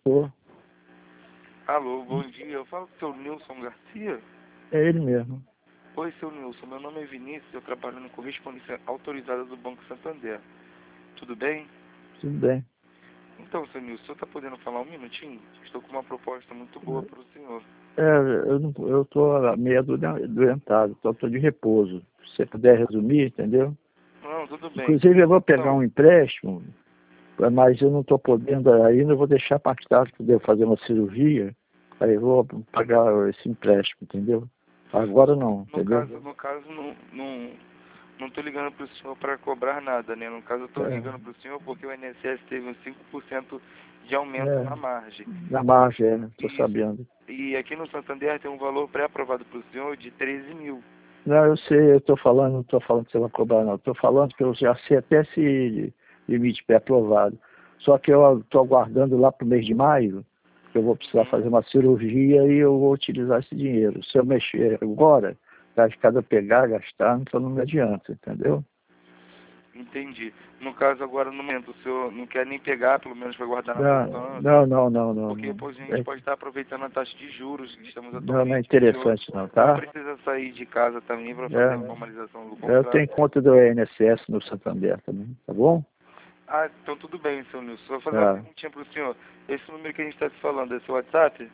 Tô. Alô, bom dia. Eu falo com o seu Nilson Garcia. É ele mesmo. Oi, seu Nilson. Meu nome é Vinícius. Eu trabalho no correspondência autorizada do Banco Santander. Tudo bem? Tudo bem. Então, seu Nilson, o senhor está podendo falar um minutinho? Estou com uma proposta muito boa para o senhor. Eu tô meio adoentado, tô de repouso. Se você puder resumir, entendeu? Não, tudo bem. Inclusive eu vou pegar Então, um empréstimo, mas eu não estou podendo ainda, eu vou deixar para tarde para eu fazer uma cirurgia, aí eu vou pagar esse empréstimo, entendeu? Agora não, entendeu? no caso não estou ligando para o senhor para cobrar nada, né? No caso, eu estou ligando para o senhor porque o INSS teve um 5% de aumento na margem. Na margem, estou Isso. sabendo. E aqui no Santander tem um valor pré-aprovado para o senhor de 13 mil. Não, eu sei, eu estou falando, não estou falando que você vai cobrar, não. Estou falando que eu já sei até esse limite pré-aprovado. Só que eu estou aguardando lá para o mês de maio, que eu vou precisar fazer uma cirurgia e eu vou utilizar esse dinheiro. Se eu mexer agora, cada eu pegar, gastar, então não me adianta, entendeu? Entendi. No caso, agora, no momento, o senhor não quer nem pegar, pelo menos para guardar na poupança? Não. Porque depois a gente pode estar aproveitando a taxa de juros que estamos Não é atualmente. interessante não, Não tá? precisa sair de casa também para fazer a formalização do Eu contrato. tenho conta do INSS no Santander também, tá bom? Ah, então tudo bem, seu Nilson. Só vou fazer uma perguntinha para o senhor. Esse número que a gente está se falando é seu WhatsApp?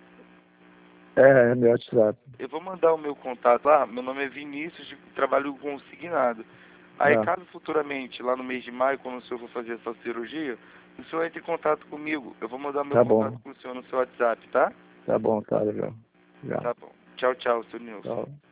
É meu WhatsApp. Eu vou mandar o meu contato lá. Meu nome é Vinícius, trabalho com Signado. Aí, caso futuramente, lá no mês de maio, quando o senhor for fazer essa cirurgia, o senhor entre em contato comigo. Eu vou mandar meu contato para o senhor no seu WhatsApp, tá? Tá bom, tá legal. Tá bom. Tchau, tchau, seu Nilson. Tchau.